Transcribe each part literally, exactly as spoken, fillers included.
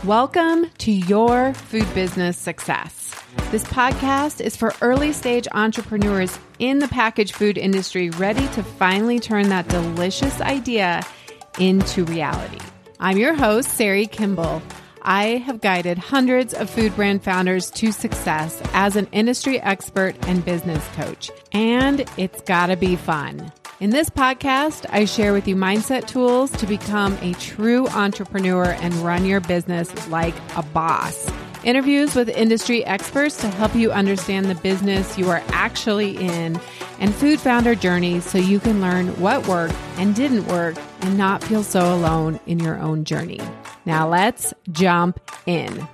Welcome to Your Food Business Success. This podcast is for early stage entrepreneurs in the packaged food industry ready to finally turn that delicious idea into reality. I'm your host, Sari Kimball. I have guided hundreds of food brand founders to success as an industry expert and business coach, and it's gotta be fun. In this podcast, I share with you mindset tools to become a true entrepreneur and run your business like a boss. Interviews with industry experts to help you understand the business you are actually in, and food founder journeys so you can learn what worked and didn't work and not feel so alone in your own journey. Now let's jump in.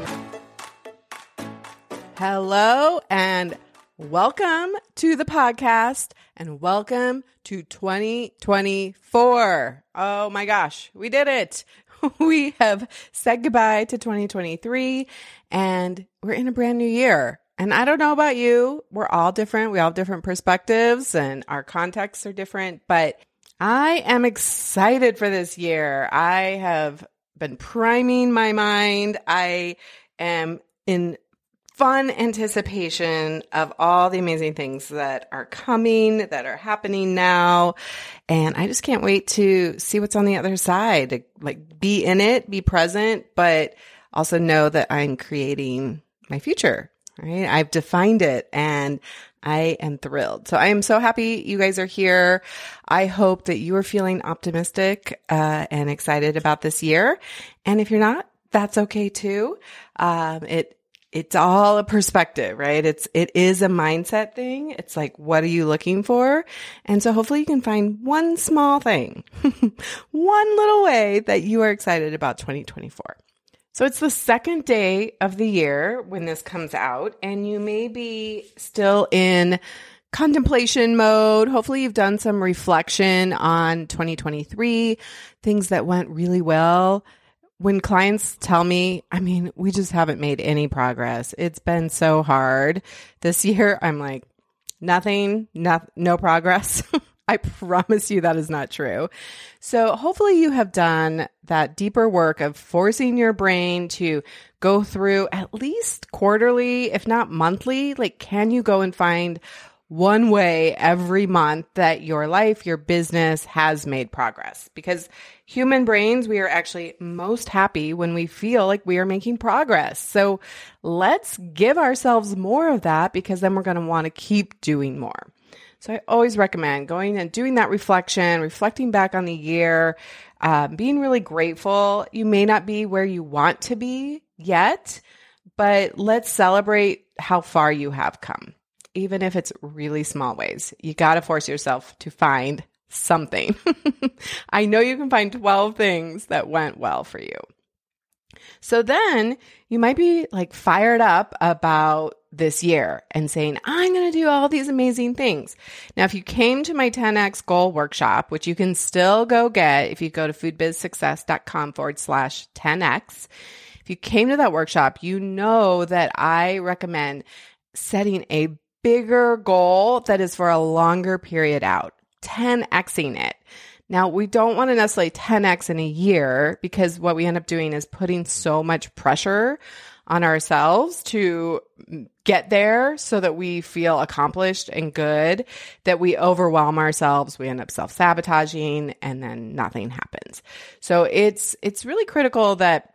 Hello and welcome to the podcast and welcome to twenty twenty-four. Oh my gosh, we did it. We have said goodbye to twenty twenty-three and we're in a brand new year. And I don't know about you, we're all different. We all have different perspectives and our contexts are different, but I am excited for this year. I have been priming my mind. I am in fun anticipation of all the amazing things that are coming, that are happening now. And I just can't wait to see what's on the other side, to like be in it, be present, but also know that I'm creating my future, right? I've defined it and I am thrilled. So I am so happy you guys are here. I hope that you are feeling optimistic uh, and excited about this year. And if you're not, that's okay too. Um, it It's all a perspective, right? It's, it is a mindset thing. It's like, what are you looking for? And so hopefully you can find one small thing, one little way that you are excited about twenty twenty-four. So it's the second day of the year when this comes out, and you may be still in contemplation mode. Hopefully you've done some reflection on twenty twenty-three, things that went really well. When clients tell me, I mean, we just haven't made any progress. It's been so hard this year. I'm like, nothing, no, no progress. I promise you that is not true. So hopefully you have done that deeper work of forcing your brain to go through at least quarterly, if not monthly. Like, can you go and find one way every month that your life, your business has made progress? Because human brains, we are actually most happy when we feel like we are making progress. So let's give ourselves more of that, because then we're going to want to keep doing more. So I always recommend going and doing that reflection, reflecting back on the year, uh, being really grateful. You may not be where you want to be yet, but let's celebrate how far you have come. Even if it's really small ways, you got to force yourself to find something. I know you can find twelve things that went well for you. So then you might be like fired up about this year and saying, I'm going to do all these amazing things. Now, if you came to my ten X goal workshop, which you can still go get if you go to foodbizsuccess.com forward slash 10X. If you came to that workshop, you know that I recommend setting a bigger goal that is for a longer period out, ten Xing it. Now, we don't want to necessarily ten X in a year, because what we end up doing is putting so much pressure on ourselves to get there so that we feel accomplished and good, that we overwhelm ourselves. We end up self-sabotaging and then nothing happens. So it's it's really critical that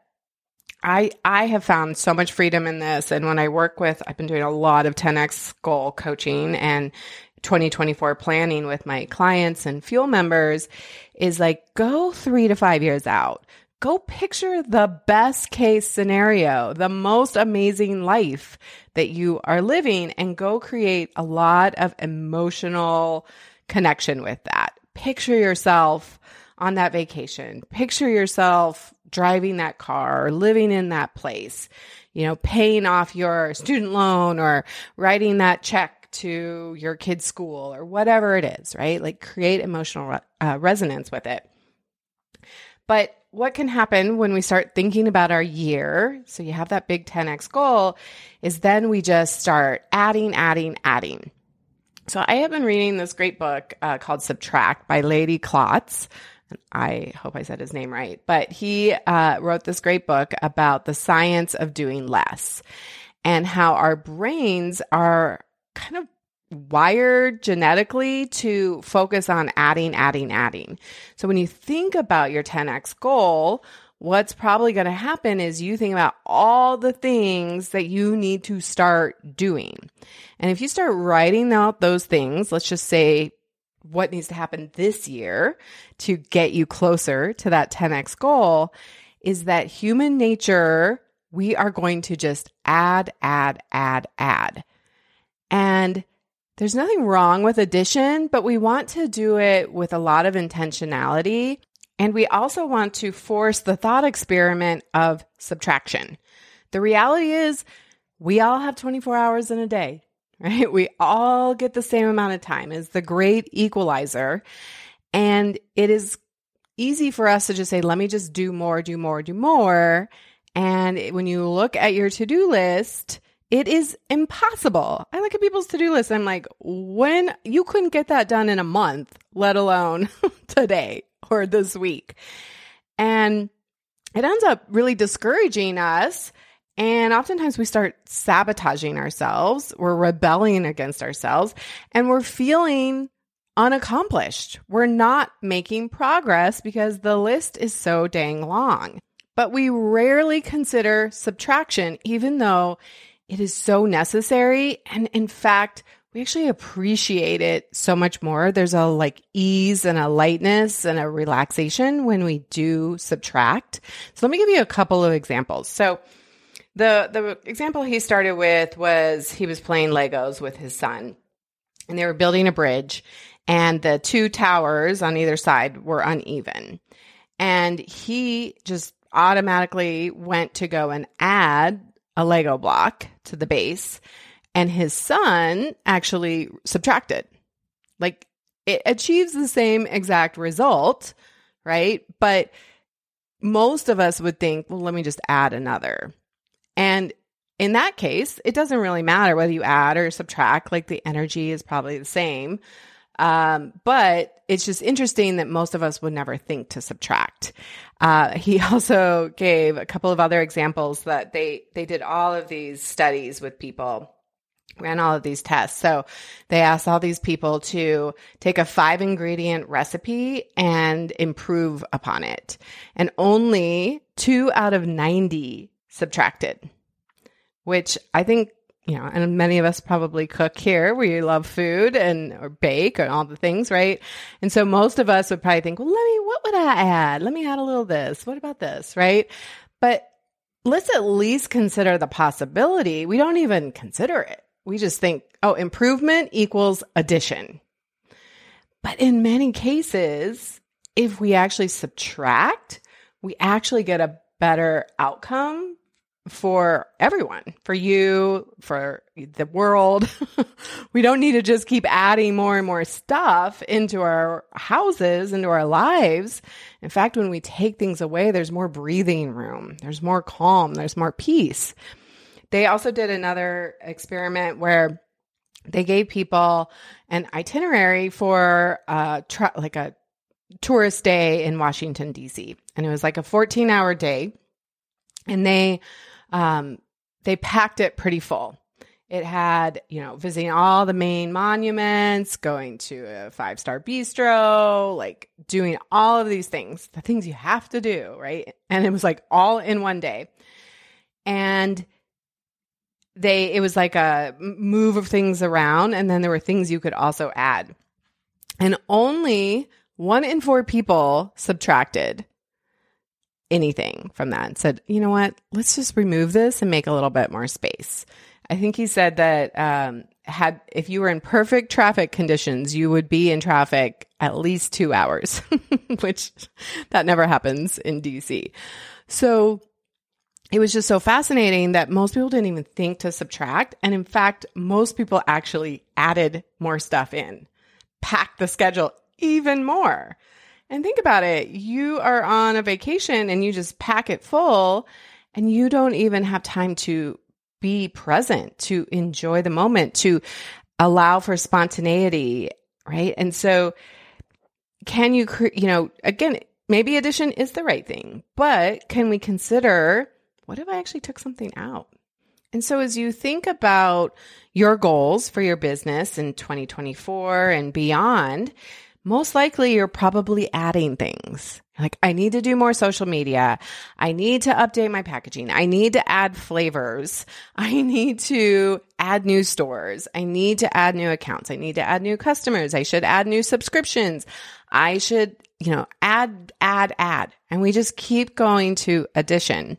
I I have found so much freedom in this. And when I work with, I've been doing a lot of ten X goal coaching and twenty twenty-four planning with my clients and Fuel members, is like, go three to five years out. Go picture the best case scenario, the most amazing life that you are living, and go create a lot of emotional connection with that. Picture yourself on that vacation. Picture yourself driving that car or living in that place, you know, paying off your student loan or writing that check to your kid's school or whatever it is, right? Like, create emotional uh, resonance with it. But what can happen when we start thinking about our year, so you have that big ten X goal, is then we just start adding, adding, adding. So I have been reading this great book uh, called Subtract by Lady Klotz. I hope I said his name right, but he uh, wrote this great book about the science of doing less and how our brains are kind of wired genetically to focus on adding, adding, adding. So when you think about your ten X goal, what's probably going to happen is you think about all the things that you need to start doing. And if you start writing out those things, let's just say what needs to happen this year to get you closer to that ten X goal, is that human nature, we are going to just add, add, add, add. And there's nothing wrong with addition, but we want to do it with a lot of intentionality. And we also want to force the thought experiment of subtraction. The reality is we all have twenty-four hours in a day, right? We all get the same amount of time. It's the great equalizer. And it is easy for us to just say, let me just do more, do more, do more. And when you look at your to-do list, it is impossible. I look at people's to-do list and I'm like, when you couldn't get that done in a month, let alone today or this week. And it ends up really discouraging us. And oftentimes we start sabotaging ourselves. We're rebelling against ourselves and we're feeling unaccomplished. We're not making progress because the list is so dang long. But we rarely consider subtraction, even though it is so necessary. And in fact, we actually appreciate it so much more. There's a like ease and a lightness and a relaxation when we do subtract. So let me give you a couple of examples. So the, the example he started with was he was playing Legos with his son and they were building a bridge and the two towers on either side were uneven. And he just automatically went to go and add a Lego block to the base. And his son actually subtracted. Like it achieves the same exact result, right? But most of us would think, well, let me just add another. And in that case, it doesn't really matter whether you add or subtract, like the energy is probably the same. Um, but it's just interesting that most of us would never think to subtract. Uh, he also gave a couple of other examples that they, they did all of these studies with people, ran all of these tests. So they asked all these people to take a five ingredient recipe and improve upon it. And only two out of ninety subtracted, which I think, you know, and many of us probably cook here. We love food and or bake and all the things, right? And so most of us would probably think, well, let me, what would I add? Let me add a little of this. What about this, right? But let's at least consider the possibility. We don't even consider it. We just think, oh, improvement equals addition. But in many cases, if we actually subtract, we actually get a better outcome for everyone, for you, for the world. We don't need to just keep adding more and more stuff into our houses, into our lives. In fact, when we take things away, there's more breathing room. There's more calm. There's more peace. They also did another experiment where they gave people an itinerary for uh, tra- like a tourist day in Washington, D C. And it was like a fourteen hour day. And they um, they packed it pretty full. It had, you know, visiting all the main monuments, going to a five-star bistro, like doing all of these things, the things you have to do, right? And it was like all in one day. And they, it was like a move of things around. And then there were things you could also add. And only one in four people subtracted anything from that and said, you know what, let's just remove this and make a little bit more space. I think he said that um, had if you were in perfect traffic conditions, you would be in traffic at least two hours, which that never happens in D C. So it was just so fascinating that most people didn't even think to subtract. And in fact, most people actually added more stuff in, packed the schedule even more. And think about it. You are on a vacation and you just pack it full and you don't even have time to be present, to enjoy the moment, to allow for spontaneity, right? And so can you, cre- you know, again, maybe addition is the right thing, but can we consider, what if I actually took something out? And so as you think about your goals for your business in twenty twenty-four and beyond, most likely you're probably adding things. Like, I need to do more social media. I need to update my packaging. I need to add flavors. I need to add new stores. I need to add new accounts. I need to add new customers. I should add new subscriptions. I should, you know, add, add, add. And we just keep going to addition.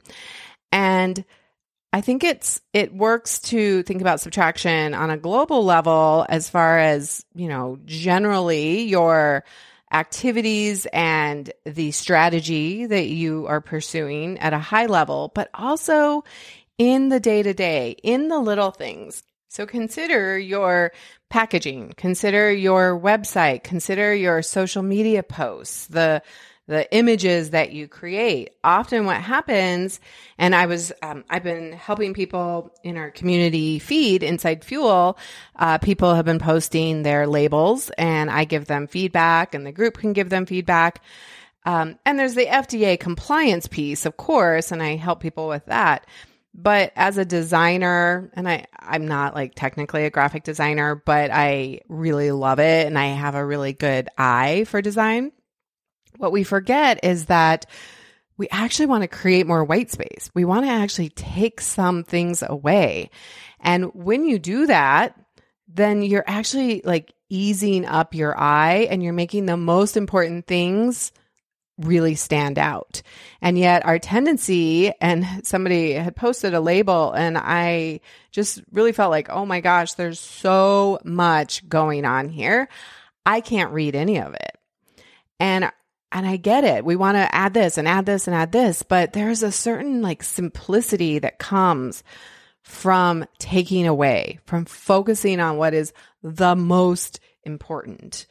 And I think it's, it works to think about subtraction on a global level as far as, you know, generally your activities and the strategy that you are pursuing at a high level, but also in the day to day, in the little things. So consider your packaging, consider your website, consider your social media posts, the the images that you create. Often what happens, and I was, um, I've been helping people in our community feed Inside Fuel. Uh, people have been posting their labels and I give them feedback and the group can give them feedback. Um, and there's the F D A compliance piece, of course, and I help people with that. But as a designer, and I, I'm not like technically a graphic designer, but I really love it and I have a really good eye for design. What we forget is that we actually want to create more white space. We want to actually take some things away. And when you do that, then you're actually like easing up your eye and you're making the most important things really stand out. And yet our tendency, and somebody had posted a label and I just really felt like, oh my gosh, there's so much going on here. I can't read any of it. And And I get it. We want to add this and add this and add this, but there's a certain like simplicity that comes from taking away, from focusing on what is the most important.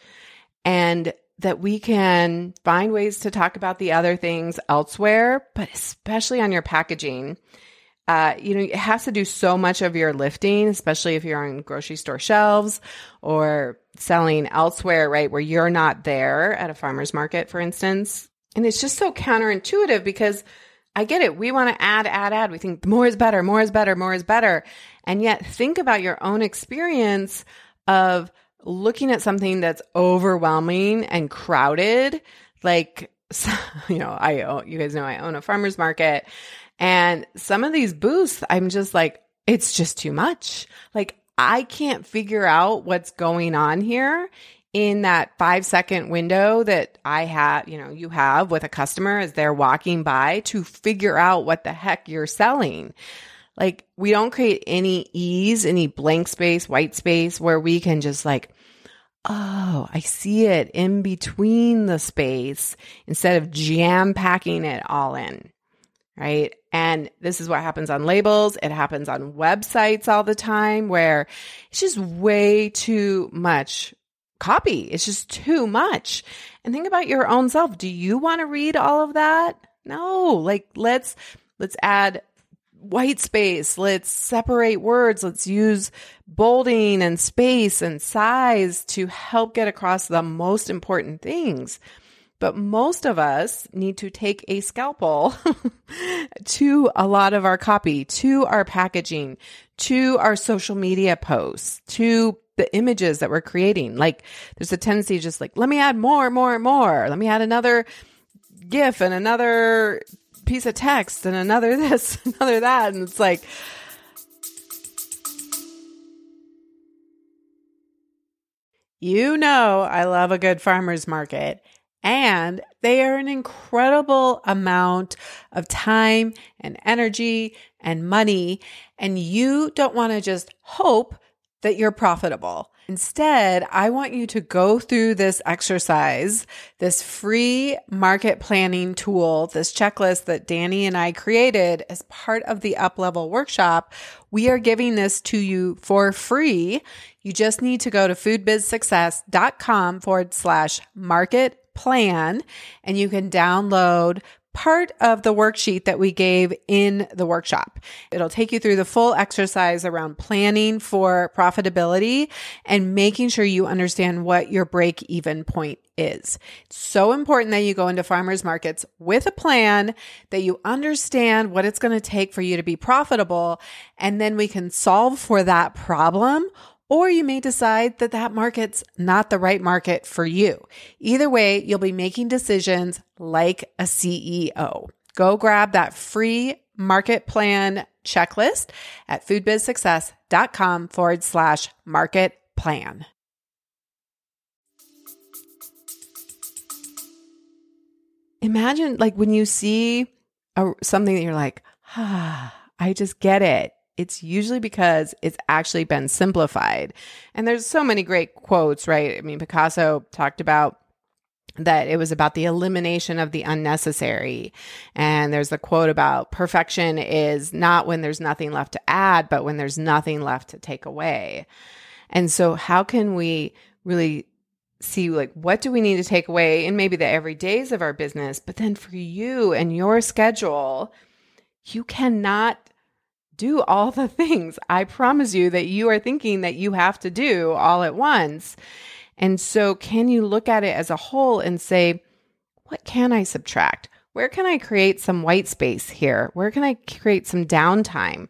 And that we can find ways to talk about the other things elsewhere, but especially on your packaging. Uh, you know, it has to do so much of your lifting, especially if you're on grocery store shelves or selling elsewhere, right? Where you're not there at a farmer's market, for instance. And it's just so counterintuitive because I get it. We want to add, add, add. We think more is better, more is better, more is better. And yet think about your own experience of looking at something that's overwhelming and crowded. Like, you know, I, own, you guys know I own a farmer's market. And some of these booths, I'm just like, it's just too much. Like, I can't figure out what's going on here in that five second window that I have, you know, you have with a customer as they're walking by to figure out what the heck you're selling. Like, we don't create any ease, any blank space, white space where we can just like, oh, I see it in between the space instead of jam packing it all in. Right. And this is what happens on labels. It happens on websites all the time where it's just way too much copy. It's just too much. And think about your own self. Do you want to read all of that? No, like let's, let's add white space. Let's separate words. Let's use bolding and space and size to help get across the most important things. But most of us need to take a scalpel to a lot of our copy, to our packaging, to our social media posts, to the images that we're creating. Like, there's a tendency just like, let me add more, more, more. Let me add another GIF and another piece of text and another this, another that. And it's like, you know, I love a good farmer's market. And they are an incredible amount of time and energy and money. And you don't want to just hope that you're profitable. Instead, I want you to go through this exercise, this free market planning tool, this checklist that Danny and I created as part of the Uplevel workshop. We are giving this to you for free. You just need to go to foodbizsuccess.com forward slash market plan, and you can download part of the worksheet that we gave in the workshop. It'll take you through the full exercise around planning for profitability and making sure you understand what your break-even point is. It's so important that you go into farmers markets with a plan, that you understand what it's going to take for you to be profitable, and then we can solve for that problem. Or you may decide that that market's not the right market for you. Either way, you'll be making decisions like a C E O. Go grab that free market plan checklist at foodbizsuccess.com forward slash market plan. Imagine like when you see a, something that you're like, ah, I just get it. It's usually because it's actually been simplified. And there's so many great quotes, right? I mean, Picasso talked about that it was about the elimination of the unnecessary. And there's the quote about perfection is not when there's nothing left to add, but when there's nothing left to take away. And so how can we really see like, what do we need to take away in maybe the everydays of our business? But then for you and your schedule, you cannot do all the things. I promise you that you are thinking that you have to do all at once. And so can you look at it as a whole and say, what can I subtract? Where can I create some white space here? Where can I create some downtime?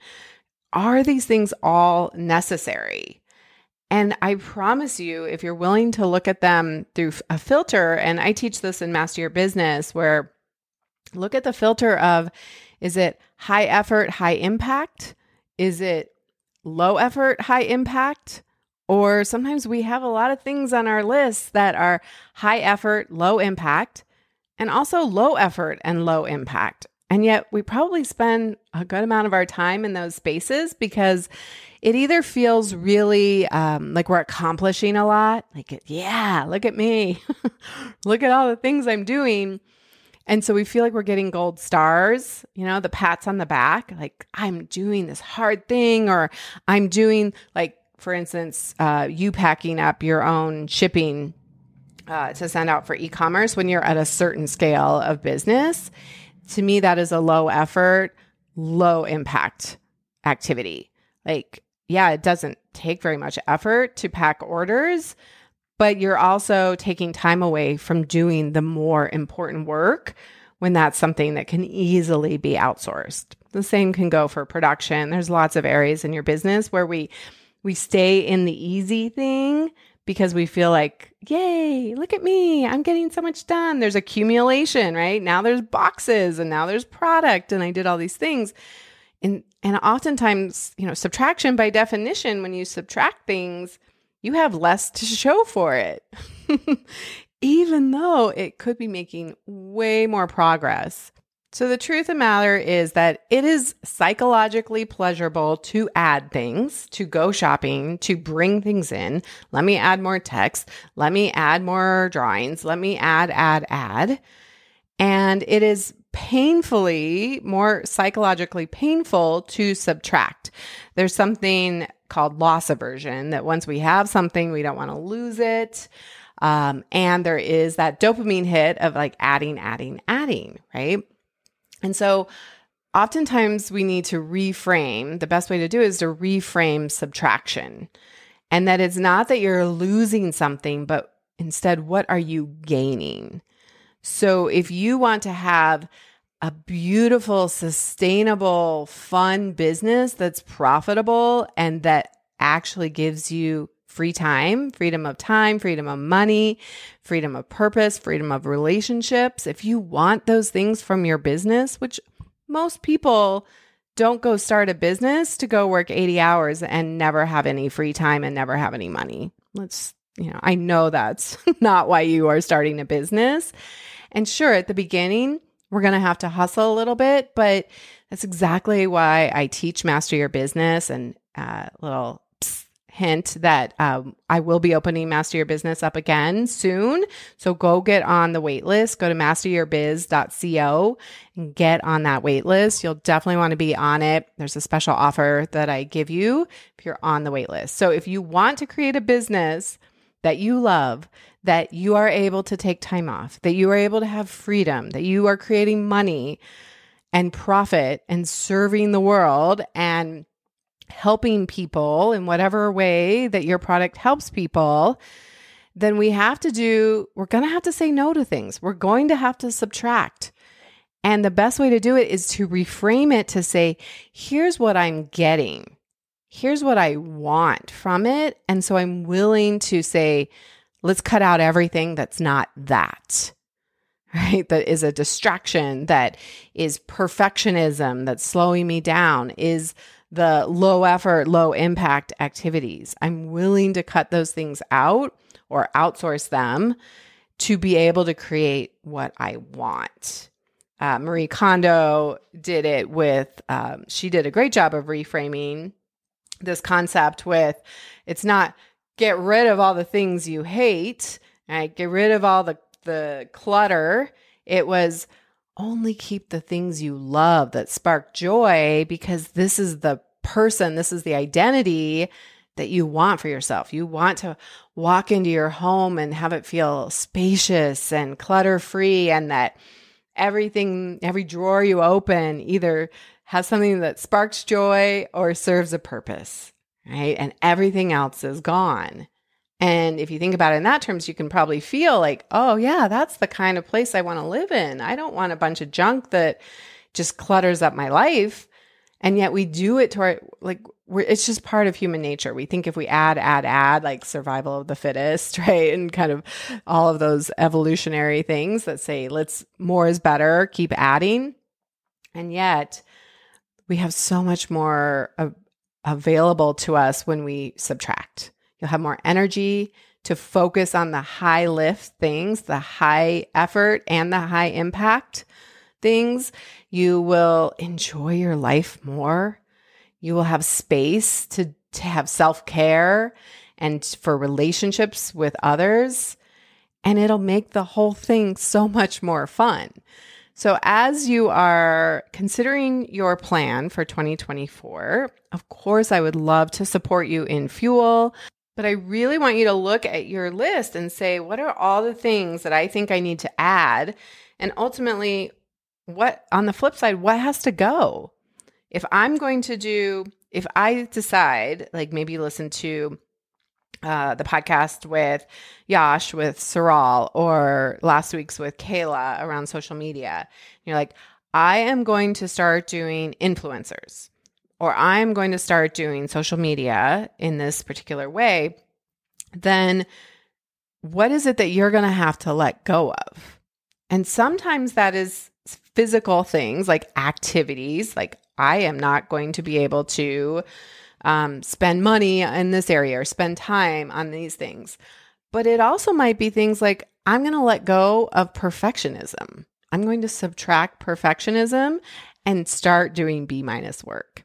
Are these things all necessary? And I promise you, if you're willing to look at them through a filter, and I teach this in Master Your Business, where look at the filter of, is it high effort, high impact? Is it low effort, high impact? Or sometimes we have a lot of things on our list that are high effort, low impact, and also low effort and low impact. And yet we probably spend a good amount of our time in those spaces because it either feels really um, like we're accomplishing a lot, like, yeah, look at me, look at all the things I'm doing. And so we feel like we're getting gold stars, you know, the pats on the back, like I'm doing this hard thing, or I'm doing, like, for instance, uh, you packing up your own shipping uh, to send out for e-commerce when you're at a certain scale of business. To me, that is a low effort, low impact activity. Like, yeah, it doesn't take very much effort to pack orders, but you're also taking time away from doing the more important work when that's something that can easily be outsourced. The same can go for production. There's lots of areas in your business where we we stay in the easy thing because we feel like, yay, look at me, I'm getting so much done. There's accumulation, right? Now there's boxes and now there's product and I did all these things. And and oftentimes, you know, subtraction by definition, when you subtract things, you have less to show for it, even though it could be making way more progress. So the truth of the matter is that it is psychologically pleasurable to add things, to go shopping, to bring things in. Let me add more text. Let me add more drawings. Let me add, add, add. And it is painfully, more psychologically painful to subtract. There's something called loss aversion, that once we have something, we don't want to lose it. Um, and there is that dopamine hit of like adding, adding, adding, right? And so oftentimes we need to reframe. The best way to do it is to reframe subtraction. And that it's not that you're losing something, but instead, what are you gaining? So if you want to have a beautiful, sustainable, fun business that's profitable and that actually gives you free time, freedom of time, freedom of money, freedom of purpose, freedom of relationships. If you want those things from your business, which most people don't go start a business to go work eighty hours and never have any free time and never have any money. Let's, you know, I know that's not why you are starting a business. And sure, at the beginning, we're going to have to hustle a little bit, but that's exactly why I teach Master Your Business. And a uh, little psst, hint that um, I will be opening Master Your Business up again soon. So go get on the wait list. Go to master your biz dot co and get on that wait list. You'll definitely want to be on it. There's a special offer that I give you if you're on the wait list. So if you want to create a business that you love, that you are able to take time off, that you are able to have freedom, that you are creating money and profit and serving the world and helping people in whatever way that your product helps people, then we have to do, we're going to have to say no to things. We're going to have to subtract. And the best way to do it is to reframe it to say, here's what I'm getting. Here's what I want from it. And so I'm willing to say, let's cut out everything that's not that, right? That is a distraction, that is perfectionism, that's slowing me down, is the low effort, low impact activities. I'm willing to cut those things out or outsource them to be able to create what I want. Uh, Marie Kondo did it with, um, she did a great job of reframing this concept with, it's not get rid of all the things you hate, right? Get rid of all the, the clutter. It was only keep the things you love that spark joy, because this is the person, this is the identity that you want for yourself. You want to walk into your home and have it feel spacious and clutter-free, and that everything, every drawer you open either has something that sparks joy or serves a purpose, right? And everything else is gone. And if you think about it in that terms, you can probably feel like, oh yeah, that's the kind of place I want to live in. I don't want a bunch of junk that just clutters up my life. And yet we do it to our, like, we're, it's just part of human nature. We think if we add, add, add, like survival of the fittest, right? And kind of all of those evolutionary things that say, let's, more is better, keep adding. And yet we have so much more uh, available to us when we subtract. You'll have more energy to focus on the high lift things, the high effort and the high impact things. You will enjoy your life more. You will have space to, to have self-care and for relationships with others. And it'll make the whole thing so much more fun. So as you are considering your plan for twenty twenty-four, of course, I would love to support you in fuel. But I really want you to look at your list and say, what are all the things that I think I need to add? And ultimately, what, on the flip side, what has to go? If I'm going to do, if I decide, like maybe listen to uh, the podcast with Yash, with Saral, or last week's with Kayla around social media, you're like, I am going to start doing influencers, or I'm going to start doing social media in this particular way, then what is it that you're going to have to let go of? And sometimes that is physical things like activities, like I am not going to be able to um, spend money in this area or spend time on these things. But it also might be things like I'm going to let go of perfectionism. I'm going to subtract perfectionism and start doing B minus work.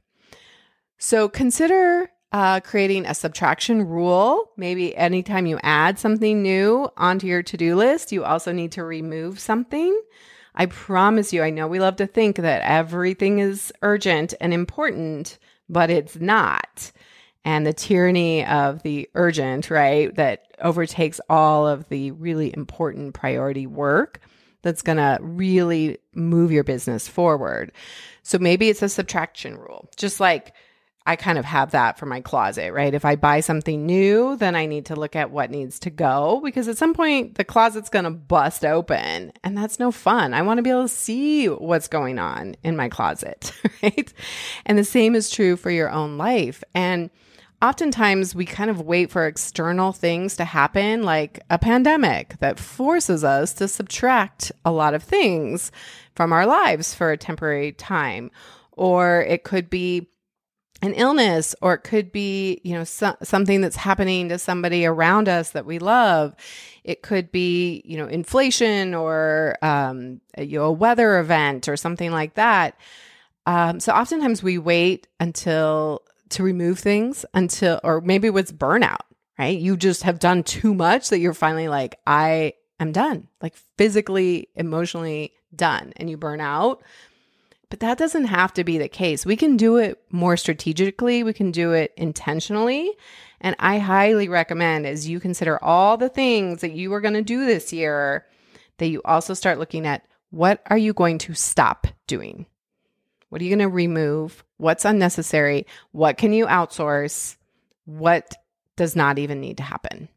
So consider uh, creating a subtraction rule. Maybe anytime you add something new onto your to-do list, you also need to remove something. I promise you, I know we love to think that everything is urgent and important, but it's not. And the tyranny of the urgent, right, that overtakes all of the really important priority work that's going to really move your business forward. So maybe it's a subtraction rule, just like I kind of have that for my closet, right? If I buy something new, then I need to look at what needs to go, because at some point the closet's going to bust open and that's no fun. I want to be able to see what's going on in my closet, right? And the same is true for your own life. And oftentimes we kind of wait for external things to happen, like a pandemic that forces us to subtract a lot of things from our lives for a temporary time. Or it could be an illness, or it could be, you know, so, something that's happening to somebody around us that we love. It could be, you know, inflation, or, um, a, you know, a weather event or something like that. Um, so oftentimes we wait until to remove things until, or maybe it's burnout, right? You just have done too much that you're finally like, I am done, like physically, emotionally done, and you burn out. But that doesn't have to be the case. We can do it more strategically. We can do it intentionally. And I highly recommend, as you consider all the things that you are going to do this year, that you also start looking at, what are you going to stop doing? What are you going to remove? What's unnecessary? What can you outsource? What does not even need to happen?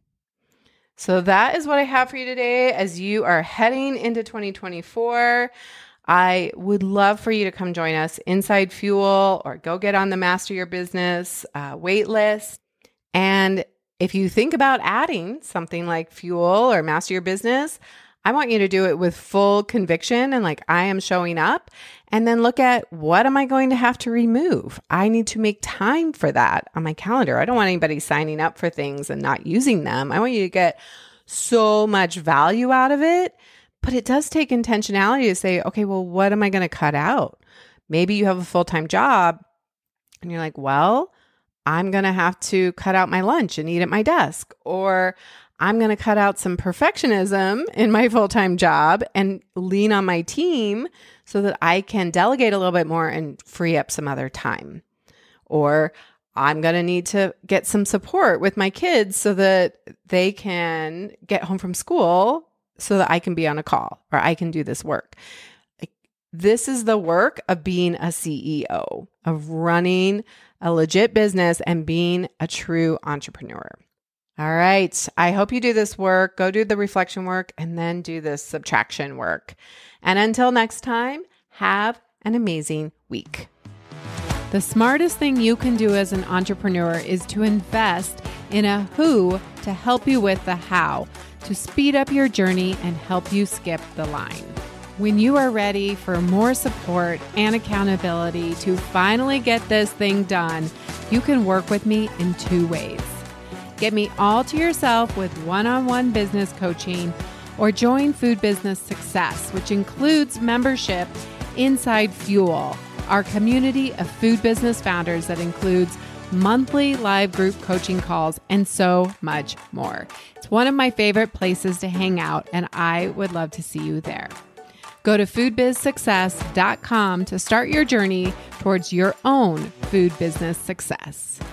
So that is what I have for you today as you are heading into twenty twenty-four. I would love for you to come join us inside Fuel, or go get on the Master Your Business uh, wait list. And if you think about adding something like Fuel or Master Your Business, I want you to do it with full conviction and like, I am showing up, and then look at, what am I going to have to remove? I need to make time for that on my calendar. I don't want anybody signing up for things and not using them. I want you to get so much value out of it, but it does take intentionality to say, okay, well, what am I going to cut out? Maybe you have a full-time job and you're like, well, I'm going to have to cut out my lunch and eat at my desk, or I'm going to cut out some perfectionism in my full-time job and lean on my team so that I can delegate a little bit more and free up some other time. Or I'm going to need to get some support with my kids so that they can get home from school so that I can be on a call, or I can do this work. This is the work of being a C E O, of running a legit business and being a true entrepreneur. All right. I hope you do this work. Go do the reflection work and then do the subtraction work. And until next time, have an amazing week. The smartest thing you can do as an entrepreneur is to invest in a who to help you with the how, to speed up your journey and help you skip the line. When you are ready for more support and accountability to finally get this thing done, you can work with me in two ways. Get me all to yourself with one-on-one business coaching, or join Food Business Success, which includes membership inside Fuel, our community of food business founders that includes monthly live group coaching calls and so much more. It's one of my favorite places to hang out, and I would love to see you there. Go to food biz success dot com to start your journey towards your own food business success.